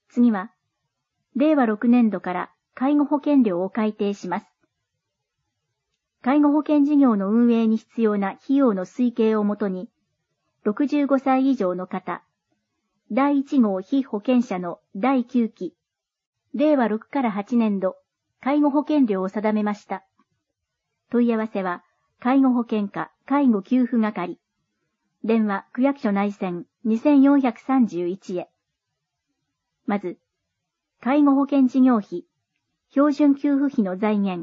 次は、令和6年度から介護保険料を改定します。介護保険事業の運営に必要な費用の推計をもとに、65歳以上の方、第1号被保険者の第9期、令和6から8年度、介護保険料を定めました。問い合わせは、介護保険課介護給付係。電話区役所内線2431へ。まず、介護保険事業費、標準給付費の財源。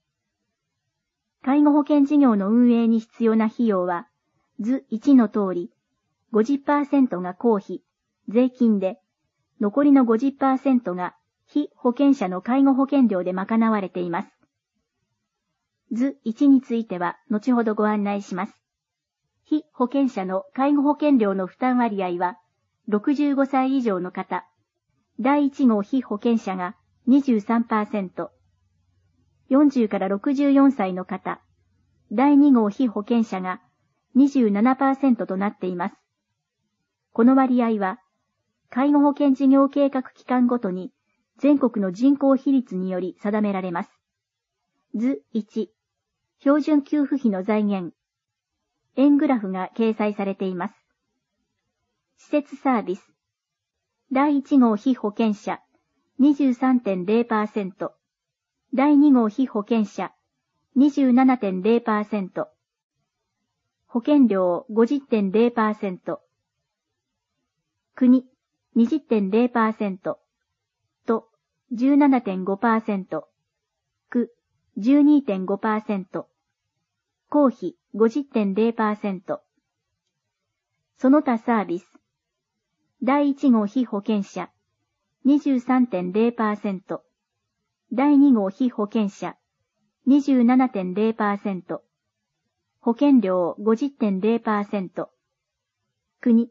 介護保険事業の運営に必要な費用は、図1の通り、50% が公費、税金で、残りの 50% が被保険者の介護保険料で賄われています。図1については後ほどご案内します。被保険者の介護保険料の負担割合は、65歳以上の方、第1号被保険者が 23%、40から64歳の方、第2号被保険者が 27% となっています。この割合は、介護保険事業計画期間ごとに全国の人口比率により定められます。図1、標準給付費の財源。円グラフが掲載されています。施設サービス。第1号被保険者 23.0%、第2号被保険者 27.0%、保険料 50.0%、国 20.0% と 17.5%、区 12.5%、公費 50.0%、その他サービス。第1号被保険者 23.0%、第2号被保険者 27.0%、保険料 50.0%、国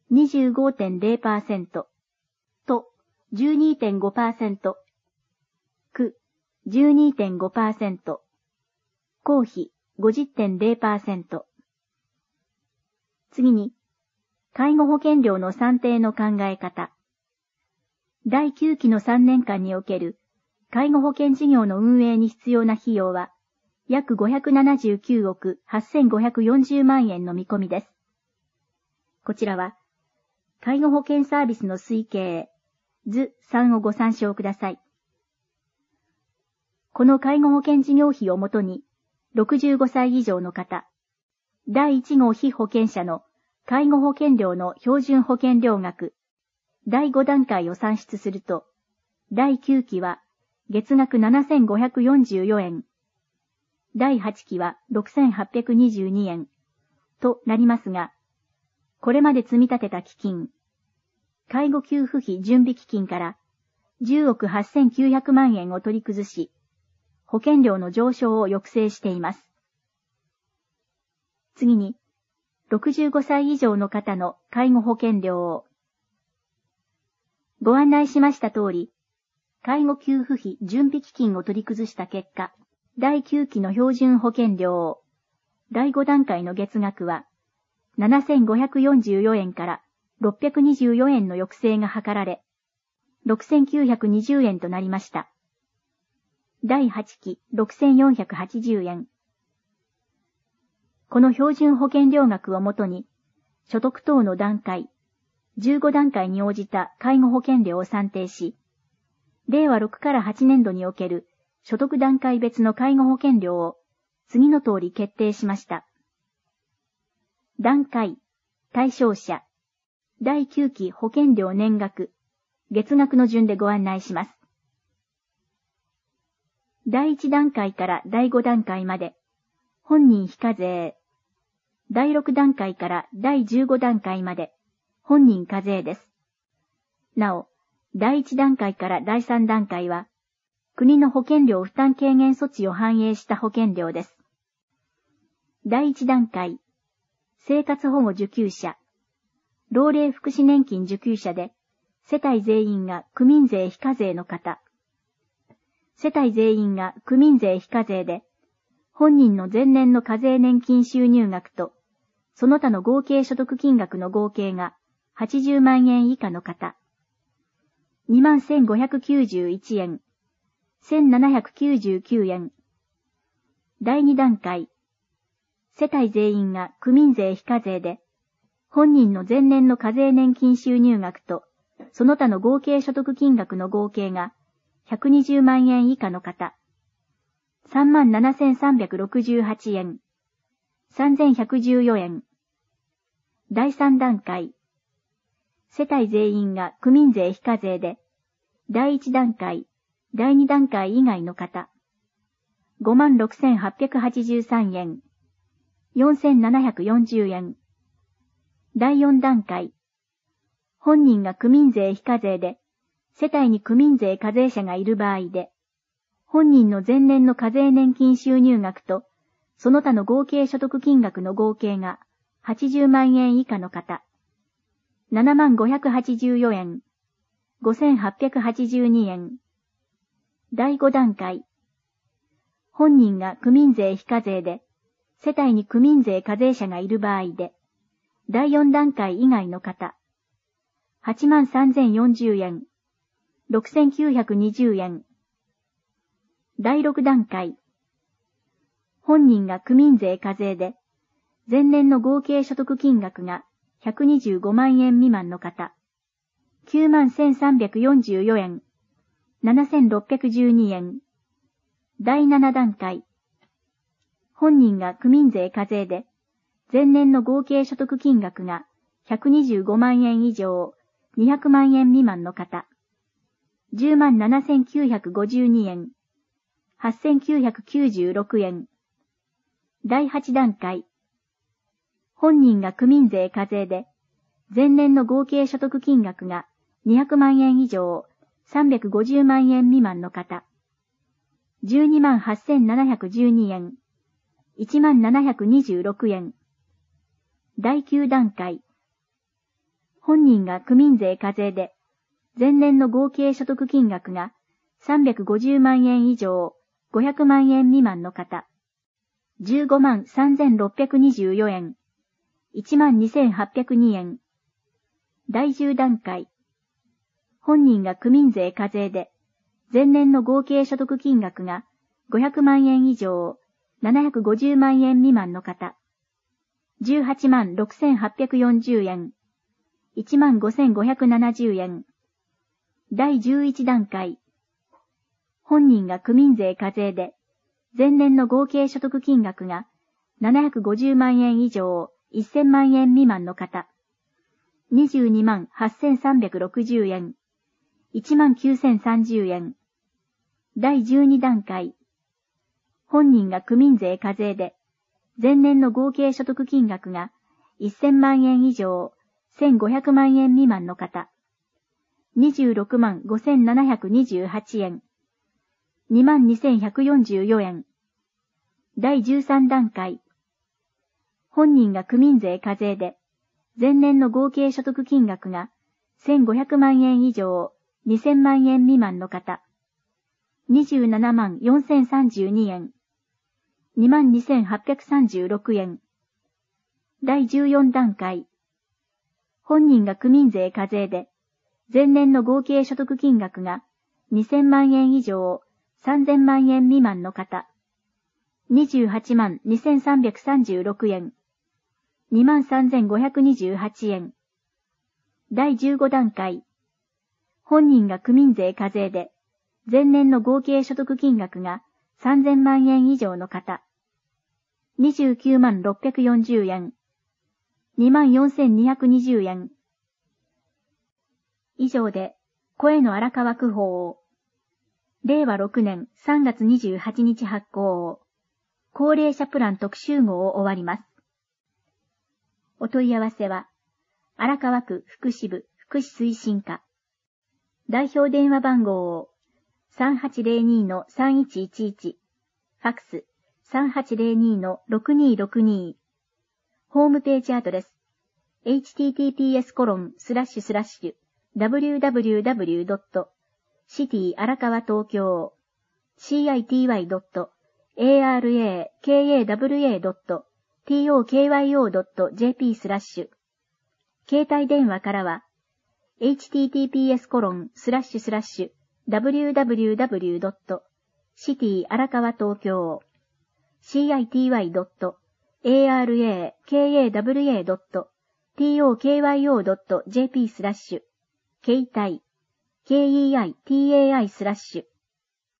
25.0% と 12.5%、区 12.5%、公費 50.0%。次に、介護保険料の算定の考え方。第9期の3年間における介護保険事業の運営に必要な費用は、約579億8540万円の見込みです。こちらは、介護保険サービスの推計、図3をご参照ください。この介護保険事業費をもとに、65歳以上の方、第1号被保険者の介護保険料の標準保険料額、第5段階を算出すると、第9期は月額7544円、第8期は6822円となりますが、これまで積み立てた基金、介護給付費準備基金から10億8900万円を取り崩し、保険料の上昇を抑制しています。次に、65歳以上の方の介護保険料を。ご案内しました通り、介護給付費準備基金を取り崩した結果、第9期の標準保険料を、第5段階の月額は、7544円から624円の抑制が図られ、6920円となりました。第8期6480円。この標準保険料額をもとに、所得等の段階、15段階に応じた介護保険料を算定し、令和6から8年度における所得段階別の介護保険料を次の通り決定しました。段階、対象者、第9期保険料年額、月額の順でご案内します。第1段階から第5段階まで、本人非課税。第6段階から第15段階まで、本人課税です。なお、第1段階から第3段階は、国の保険料負担軽減措置を反映した保険料です。第1段階、生活保護受給者、老齢福祉年金受給者で、世帯全員が区民税非課税の方、世帯全員が区民税非課税で、本人の前年の課税年金収入額と、その他の合計所得金額の合計が80万円以下の方、 21,591 円、1,799 円。第2段階。世帯全員が区民税非課税で、本人の前年の課税年金収入額と、その他の合計所得金額の合計が120万円以下の方。37,368 円、3,114 円。第3段階。世帯全員が区民税非課税で、第1段階、第2段階以外の方。56,883 円、4,740 円。第4段階。本人が区民税非課税で、世帯に区民税課税者がいる場合で、本人の前年の課税年金収入額と、その他の合計所得金額の合計が80万円以下の方。7584 円、5,882 円。第5段階。本人が区民税非課税で、世帯に区民税課税者がいる場合で、第4段階以外の方。83,040 円、6,920 円。第6段階。本人が区民税課税で、前年の合計所得金額が125万円未満の方。91,344 円、7,612 円。第7段階。本人が区民税課税で、前年の合計所得金額が125万円以上、200万円未満の方。107,952 円、8,996 円。第8段階。本人が区民税課税で、前年の合計所得金額が200万円以上、350万円未満の方。128,712 円、1726 円。第9段階。本人が区民税課税で、前年の合計所得金額が350万円以上、500万円未満の方。153,624 円、12,802 円。第10段階。本人が区民税課税で、前年の合計所得金額が500万円以上、750万円未満の方。186,840 円、15,570 円。第11段階。本人が区民税課税で、前年の合計所得金額が750万円以上、1000万円未満の方。228,360 円、19,030 円。第12段階。本人が区民税課税で、前年の合計所得金額が1000万円以上、1500万円未満の方。265,728 円、22,144 円。第13段階。本人が区民税課税で、前年の合計所得金額が1500万円以上、2000万円未満の方。274,032 円、22,836 円。第14段階。本人が区民税課税で、前年の合計所得金額が2000万円以上、3000万円未満の方。282,336 円、23,528 円。第15段階。本人が区民税課税で、前年の合計所得金額が3000万円以上の方。29,640 円、24,220 円。以上で、声の荒川区法、令和6年3月28日発行、高齢者プラン特集号を終わります。お問い合わせは、荒川区福祉部福祉推進課。代表電話番号を 3802-3111、ファックス 3802-6262。ホームページアドレス https://www.cityarakawa-tokyo city.arakawa.tokyo.jp/。携帯電話からは https://www.city荒川東京 city.arakawa.tokyo.tokyo.jp/keitai